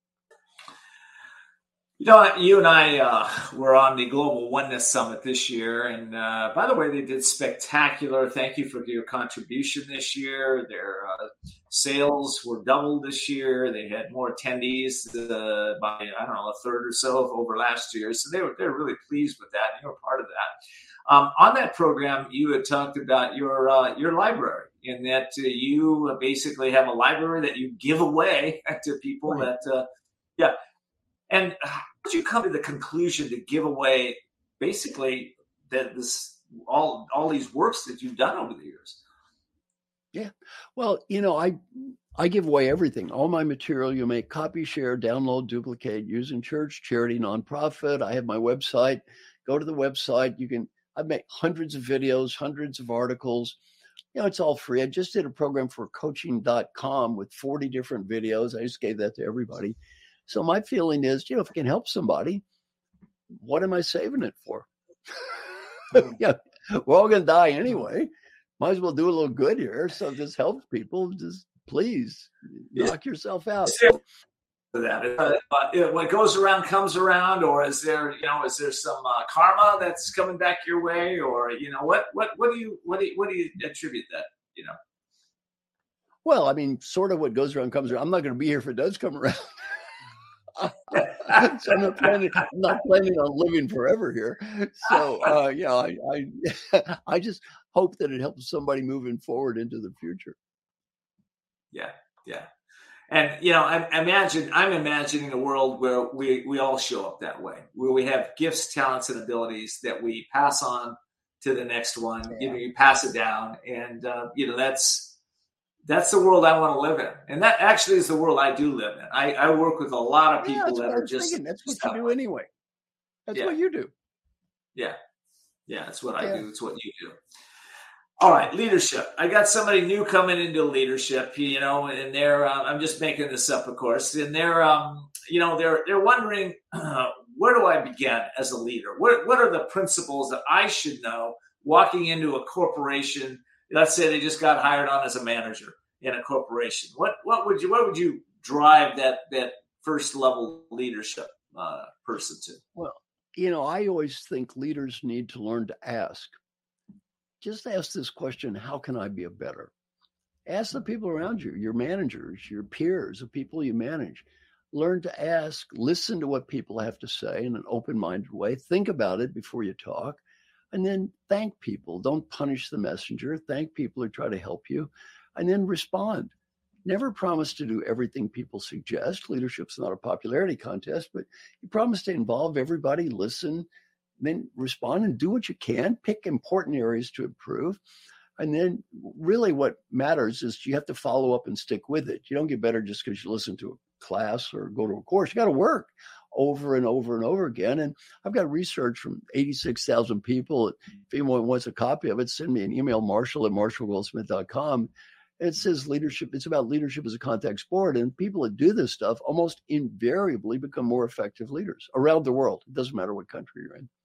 You know, you and I were on the Global Oneness Summit this year. And by the way, they did spectacular. Thank you for your contribution this year. Their sales were doubled this year. They had more attendees by, I don't know, a third or so over last year. So they're really pleased with that. And you were part of that. On that program, you had talked about your library, in that you basically have a library that you give away to people that, And how did you come to the conclusion to give away basically all these works that you've done over the years? Yeah. Well, I give away everything. All my material you make, copy, share, download, duplicate, use in church, charity, nonprofit. I have my website. Go to the website. I've made hundreds of videos, hundreds of articles. It's all free. I just did a program for coaching.com with 40 different videos. I just gave that to everybody. So my feeling is, if I can help somebody, what am I saving it for? We're all going to die anyway. Might as well do a little good here. So if this helps people, just please knock yourself out. What goes around comes around, or is there some karma that's coming back your way, or what do you attribute that? Well, I mean, sort of what goes around comes around. I'm not going to be here if it does come around. So I'm not planning on living forever here. So I just hope that it helps somebody moving forward into the future. Yeah. And I'm imagining a world where we all show up that way, where we have gifts, talents, and abilities that we pass on to the next one. Yeah. You pass it down, and that's the world I want to live in. And that actually is the world I do live in. I work with a lot of people that are just... That's what you do anyway. That's what you do. Yeah. That's what I do. It's what you do. All right, leadership. I got somebody new coming into leadership, and they're, I'm just making this up, of course, and they're wondering, where do I begin as a leader? What are the principles that I should know walking into a corporation? Let's say they just got hired on as a manager in a corporation. What would you drive that first level leadership person to? Well, I always think leaders need to learn to ask. Just ask this question: how can I be a better? Ask the people around you, your managers, your peers, the people you manage. Learn to ask. Listen to what people have to say in an open-minded way. Think about it before you talk. And then thank people. Don't punish the messenger. Thank people who try to help you. And then respond. Never promise to do everything people suggest. Leadership's not a popularity contest, but you promise to involve everybody, listen, then respond and do what you can. Pick important areas to improve. And then really what matters is you have to follow up and stick with it. You don't get better just because you listen to a class or go to a course. You got to work over and over and over again. And I've got research from 86,000 people. If anyone wants a copy of it, send me an email, marshall@marshallgoldsmith.com. It says leadership. It's about leadership as a contact sport. And people that do this stuff almost invariably become more effective leaders around the world. It doesn't matter what country you're in.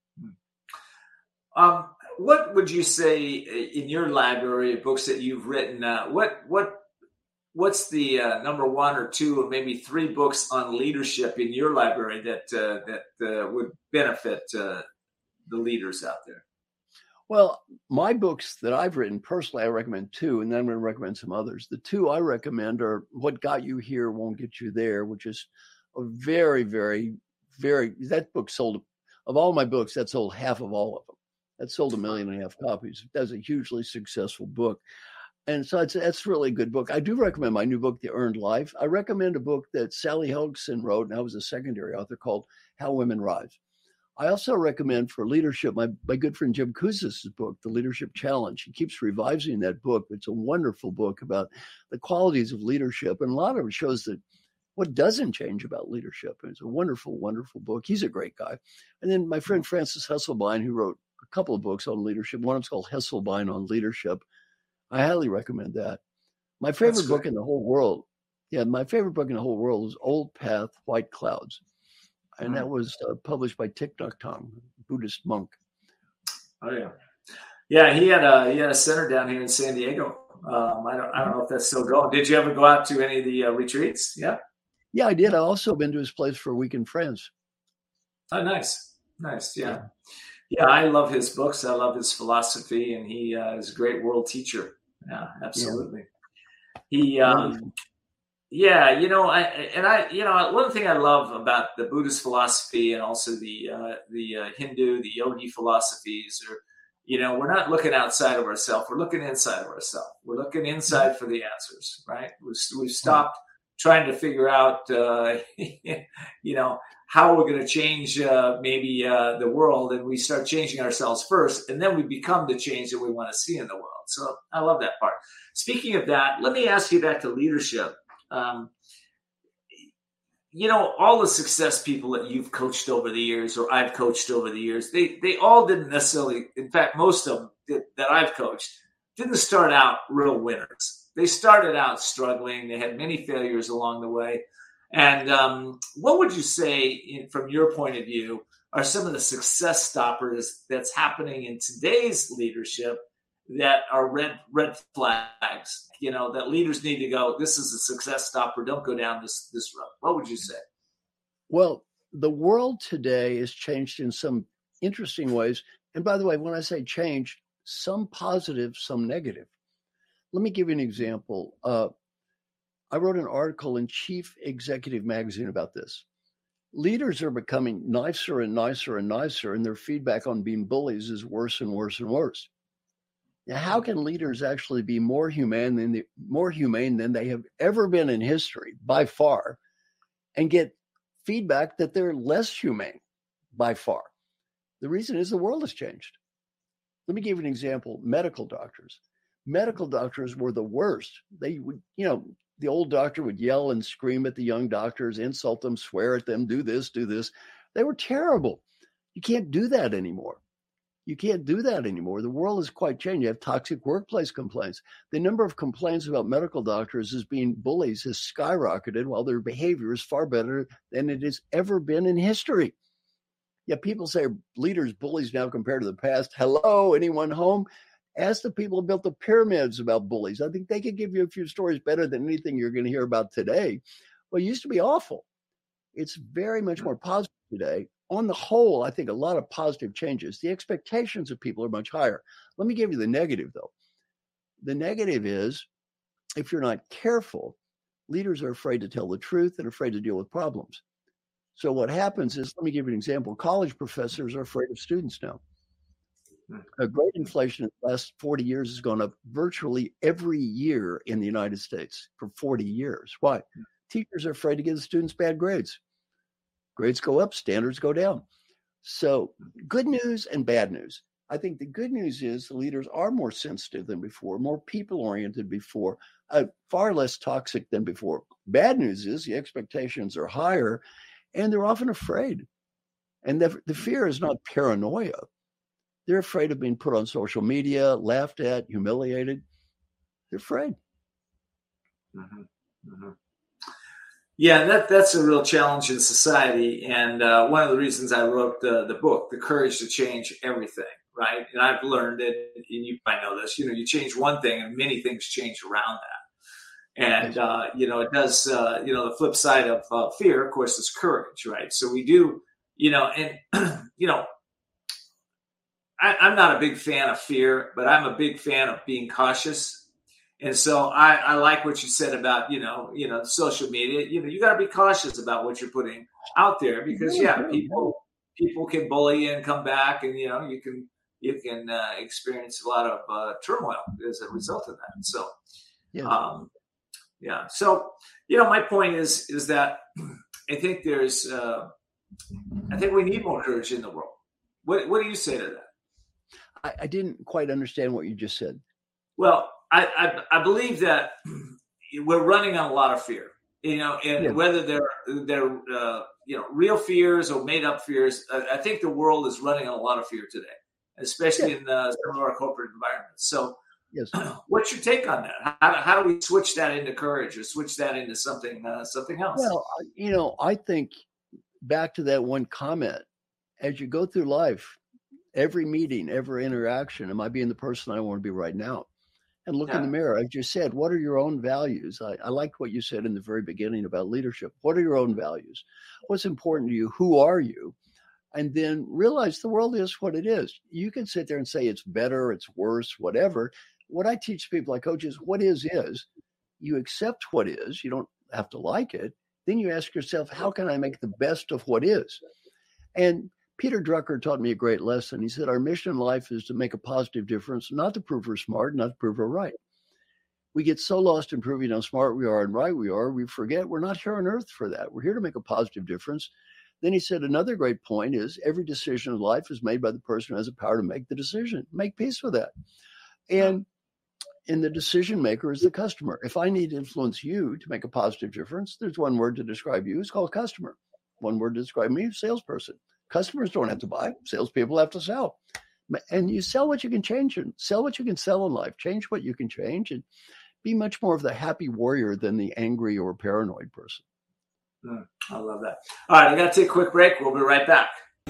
What would you say in your library of books that you've written? What's the number one or two or maybe three books on leadership in your library that would benefit the leaders out there? Well, my books that I've written personally, I recommend two, and then I'm going to recommend some others. The two I recommend are What Got You Here Won't Get You There, which is a very, very, very, that book sold, of all my books, that sold half of all of them. That sold 1.5 million copies. That's a hugely successful book. And so that's really a good book. I do recommend my new book, The Earned Life. I recommend a book that Sally Helgson wrote, and I was a secondary author, called How Women Rise. I also recommend for leadership, my good friend Jim Kouzis' book, The Leadership Challenge. He keeps revising that book. It's a wonderful book about the qualities of leadership. And a lot of it shows that what doesn't change about leadership. And it's a wonderful, wonderful book. He's a great guy. And then my friend Francis Hesselbein, who wrote a couple of books on leadership. One of them's called Hesselbein on Leadership. I highly recommend that. My favorite book in the whole world. Yeah, my favorite book in the whole world is Old Path, White Clouds. And that was published by Thich Nhat Hanh, Buddhist monk. Oh, yeah. Yeah, he had a center down here in San Diego. I don't know if that's still going. Did you ever go out to any of the retreats? Yeah. Yeah, I did. I also been to his place for a week in France. Oh, nice. Yeah. Yeah, I love his books. I love his philosophy, and he is a great world teacher. Yeah, absolutely. Yeah. He, one thing I love about the Buddhist philosophy and also the Hindu, the yogi philosophies are, we're not looking outside of ourselves. We're looking inside of ourselves. We're looking inside for the answers, right? We've stopped trying to figure out, how we're going to change the world, and we start changing ourselves first, and then we become the change that we want to see in the world. So I love that part. Speaking of that, let me ask you back to leadership. All the success people that you've coached over the years, or I've coached over the years, they all didn't necessarily, in fact, most of them that I've coached didn't start out real winners. They started out struggling. They had many failures along the way. And what would you say, from your point of view, are some of the success stoppers that's happening in today's leadership that are red flags? That leaders need to go, this is a success stopper. Don't go down this road. What would you say? Well, the world today is changed in some interesting ways. And by the way, when I say change, some positive, some negative. Let me give you an example. I wrote an article in Chief Executive Magazine about this. Leaders are becoming nicer and nicer and nicer, and their feedback on being bullies is worse and worse and worse. Now, how can leaders actually be more humane than they have ever been in history, by far, and get feedback that they're less humane, by far? The reason is the world has changed. Let me give you an example. Medical doctors. Medical doctors were the worst. They would, the old doctor would yell and scream at the young doctors, insult them, swear at them, do this, do this. They were terrible. You can't do that anymore. The world is quite changed. You have toxic workplace complaints. The number of complaints about medical doctors as being bullies has skyrocketed, while their behavior is far better than it has ever been in history. Yet people say leaders bullies now compared to the past. Hello, anyone home? Ask the people who built the pyramids about bullies. I think they could give you a few stories better than anything you're going to hear about today. Well, it used to be awful. It's very much more positive today. On the whole, I think a lot of positive changes. The expectations of people are much higher. Let me give you the negative, though. The negative is, if you're not careful, leaders are afraid to tell the truth and afraid to deal with problems. So what happens is, let me give you an example. College professors are afraid of students now. A great inflation in the last 40 years has gone up virtually every year in the United States for 40 years. Why? Teachers are afraid to give the students bad grades. Grades go up, standards go down. So good news and bad news. I think the good news is the leaders are more sensitive than before, more people-oriented before, far less toxic than before. Bad news is the expectations are higher, and they're often afraid. And the fear is not paranoia. They're afraid of being put on social media, laughed at, humiliated. They're afraid. Mm-hmm. Mm-hmm. Yeah, that's a real challenge in society. And one of the reasons I wrote the book, The Courage to Change Everything, right? And I've learned it, and you might know this, you change one thing and many things change around that. And, it does, the flip side of fear, of course, is courage, right? So we do, I'm not a big fan of fear, but I'm a big fan of being cautious. And so I like what you said about, social media. You got to be cautious about what you're putting out there because, people can bully you and come back, and you can experience a lot of turmoil as a result of that. So, So, my point is that I think we need more courage in the world. What do you say to that? I didn't quite understand what you just said. Well, I believe that we're running on a lot of fear, whether they're real fears or made up fears. I think the world is running on a lot of fear today, especially in some of our corporate environments. So Yes. What's your take on that? How do we switch that into courage or switch that into something else? Well, I think back to that one comment, as you go through life, every meeting, every interaction, am I being the person I want to be right now? And look in the mirror. As you said, what are your own values? I liked what you said in the very beginning about leadership. What are your own values? What's important to you? Who are you? And then realize the world is what it is. You can sit there and say it's better, it's worse, whatever. What I teach people I coach is what is. You accept what is. You don't have to like it. Then you ask yourself, how can I make the best of what is? And Peter Drucker taught me a great lesson. He said, our mission in life is to make a positive difference, not to prove we're smart, not to prove we're right. We get so lost in proving how smart we are and right we are, we forget we're not here on earth for that. We're here to make a positive difference. Then he said another great point is every decision in life is made by the person who has the power to make the decision. Make peace with that. And the decision maker is the customer. If I need to influence you to make a positive difference, there's one word to describe you. It's called customer. One word to describe me, salesperson. Customers don't have to buy. Salespeople have to sell. And you sell what you can change and sell what you can sell in life. Change what you can change and be much more of the happy warrior than the angry or paranoid person. I love that. All right, I got to take a quick break. We'll be right back.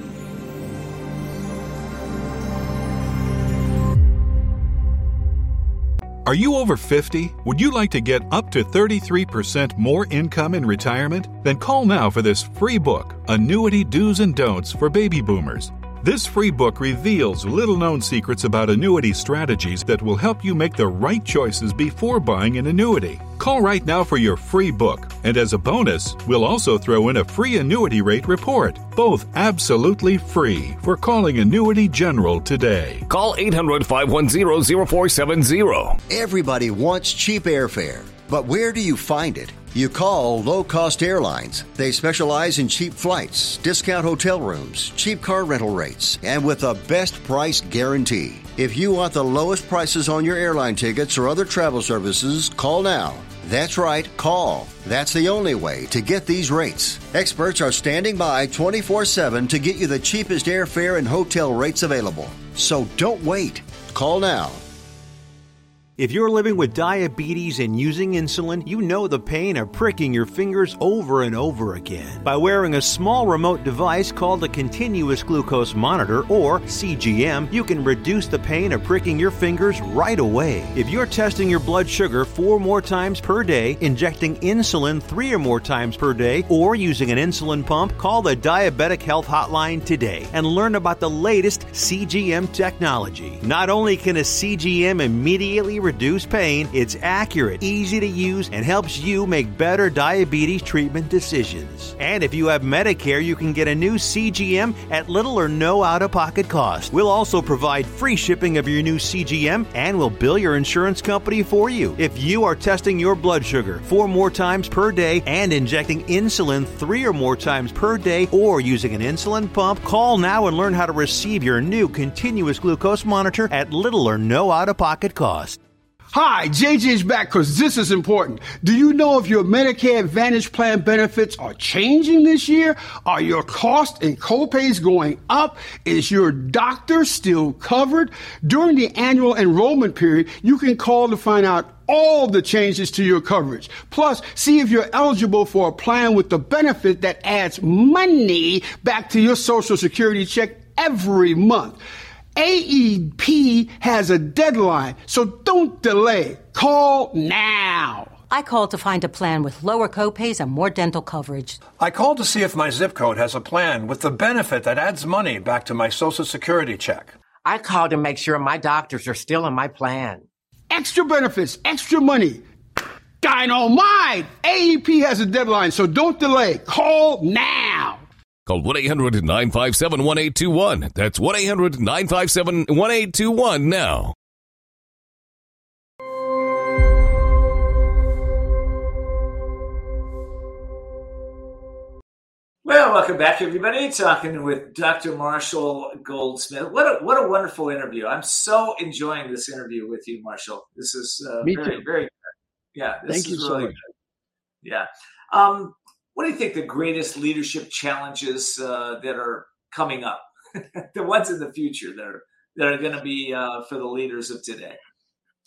Are you over 50? Would you like to get up to 33% more income in retirement? Then call now for this free book, Annuity Do's and Don'ts for Baby Boomers. This free book reveals little-known secrets about annuity strategies that will help you make the right choices before buying an annuity. Call right now for your free book, and as a bonus, we'll also throw in a free annuity rate report, both absolutely free for calling Annuity General today. Call 800-510-0470. Everybody wants cheap airfare, but where do you find it? You call Low Cost Airlines. They specialize in cheap flights, discount hotel rooms, cheap car rental rates, and with a best price guarantee. If you want the lowest prices on your airline tickets or other travel services, call now. That's right, call. That's the only way to get these rates. Experts are standing by 24/7 to get you the cheapest airfare and hotel rates available. So don't wait. Call now. If you're living with diabetes and using insulin, you know the pain of pricking your fingers over and over again. By wearing a small remote device called a continuous glucose monitor, or CGM, you can reduce the pain of pricking your fingers right away. If you're testing your blood sugar 4 more times per day, injecting insulin 3 or more times per day, or using an insulin pump, call the Diabetic Health Hotline today and learn about the latest CGM technology. Not only can a CGM immediately reduce pain, it's accurate, easy to use, and helps you make better diabetes treatment decisions. And if you have Medicare, you can get a new CGM at little or no out-of-pocket cost. We'll also provide free shipping of your new CGM, and we'll bill your insurance company for you. If you are testing your blood sugar 4 more times per day and injecting insulin 3 or more times per day, or using an insulin pump, call now and learn how to receive your new continuous glucose monitor at little or no out-of-pocket cost. Hi, JJ's back because this is important. Do you know if your Medicare Advantage plan benefits are changing this year? Are your costs and copays going up? Is your doctor still covered? During the annual enrollment period, you can call to find out all the changes to your coverage. Plus, see if you're eligible for a plan with the benefit that adds money back to your Social Security check every month. AEP has a deadline, so don't delay. Call now. I called to find a plan with lower copays and more dental coverage. I called to see if my zip code has a plan with the benefit that adds money back to my Social Security check. I called to make sure my doctors are still in my plan. Extra benefits, extra money. Dynamite! AEP has a deadline, so don't delay. Call now. Call 1-800-957-1821. That's 1-800-957-1821 now. Well, welcome back, everybody. Talking with Dr. Marshall Goldsmith. What a wonderful interview. I'm so enjoying this interview with you, Marshall. This is very good. Yeah, Thank you so much. Good. Yeah. What do you think the greatest leadership challenges that are coming up, the ones in the future that are going to be for the leaders of today?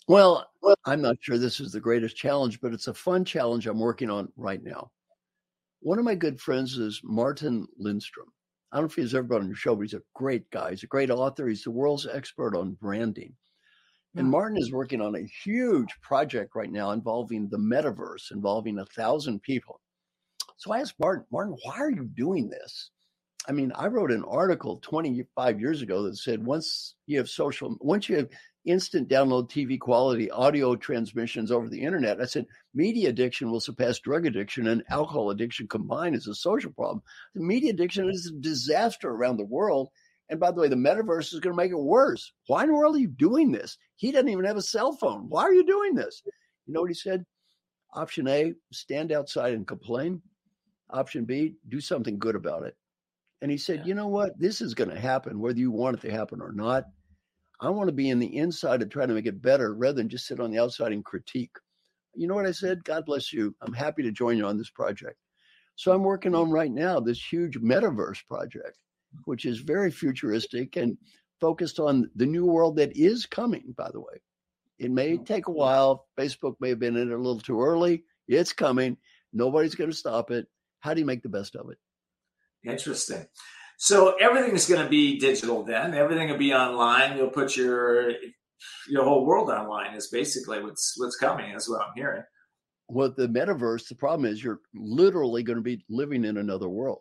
Well, I'm not sure this is the greatest challenge, but it's a fun challenge I'm working on right now. One of my good friends is Martin Lindstrom. I don't know if he's ever been on your show, but he's a great guy. He's a great author. He's the world's expert on branding. And Martin is working on a huge project right now involving the metaverse, involving 1,000 people. So I asked Martin, why are you doing this? I mean, I wrote an article 25 years ago that said once you have instant download TV quality audio transmissions over the internet, I said media addiction will surpass drug addiction and alcohol addiction combined as a social problem. The media addiction is a disaster around the world. And by the way, the metaverse is going to make it worse. Why in the world are you doing this? He doesn't even have a cell phone. Why are you doing this? You know what he said? Option A, stand outside and complain. Option B, do something good about it. And he said, you know what? This is going to happen, whether you want it to happen or not. I want to be in the inside and try to make it better rather than just sit on the outside and critique. You know what I said? God bless you. I'm happy to join you on this project. So I'm working on right now this huge metaverse project, which is very futuristic and focused on the new world that is coming, by the way. It may take a while. Facebook may have been in it a little too early. It's coming. Nobody's going to stop it. How do you make the best of it? Interesting. So everything is going to be digital then. Everything will be online. You'll put your whole world online is basically what's coming, is what I'm hearing. Well, the metaverse, the problem is you're literally going to be living in another world.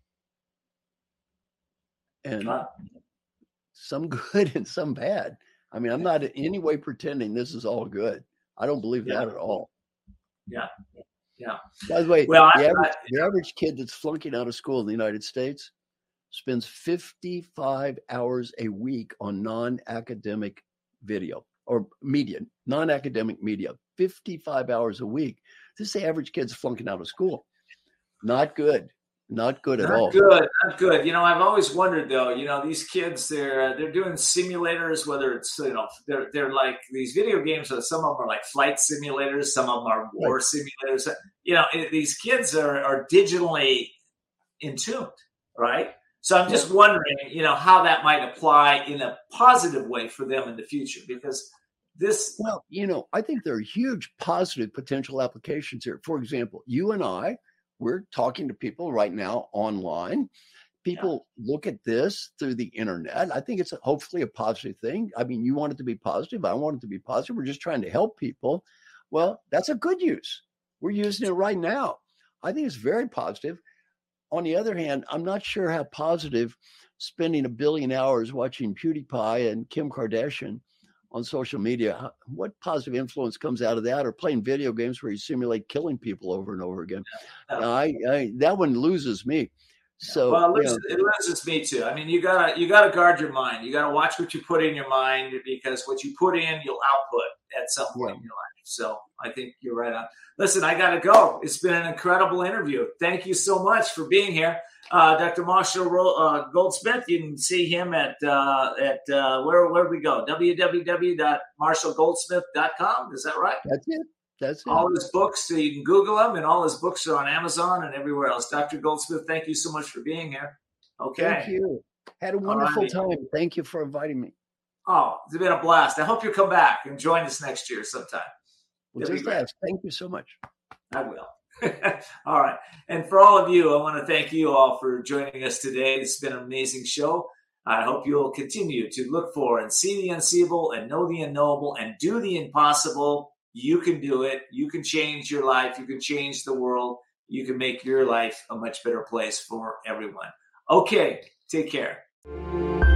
And some good and some bad. I mean, I'm not in any way pretending this is all good. I don't believe that at all. Yeah. Yeah. By the way, well, the average kid that's flunking out of school in the United States spends 55 hours a week on non-academic video or media, non-academic media, 55 hours a week. This is the average kid's flunking out of school. Not good. Not good at all. Not good. You know, I've always wondered though, these kids, they're doing simulators, whether it's, they're like these video games, some of them are like flight simulators, some of them are war simulators. These kids are digitally in tune, right? So I'm just wondering, how that might apply in a positive way for them in the future, because this. Well, I think there are huge positive potential applications here. For example, you and I, we're talking to people right now online. People look at this through the internet. I think it's hopefully a positive thing. I mean, you want it to be positive. I want it to be positive. We're just trying to help people. Well, that's a good use. We're using it right now. I think it's very positive. On the other hand, I'm not sure how positive spending 1 billion hours watching PewDiePie and Kim Kardashian on social media, what positive influence comes out of that, or playing video games where you simulate killing people over and over again. That one loses me. So, well, it loses me too. I mean, you gotta guard your mind. You gotta watch what you put in your mind, because what you put in, you'll output at some point in your life. So I think you're right on. Listen, I gotta go. It's been an incredible interview. Thank you so much for being here. Dr. Marshall Goldsmith, you can see him at where we go? www.marshallgoldsmith.com. Is that right? That's it. That's it. All his books, so you can Google them, and all his books are on Amazon and everywhere else. Dr. Goldsmith, thank you so much for being here. Okay. Thank you. Had a wonderful time. Thank you for inviting me. Oh, it's been a blast. I hope you'll come back and join us next year sometime. Well, just ask. Thank you so much. I will. All right. And for all of you, I want to thank you all for joining us today. It's been an amazing show. I hope you'll continue to look for and see the unseeable and know the unknowable and do the impossible. You can do it. You can change your life. You can change the world. You can make your life a much better place for everyone. Okay. Take care.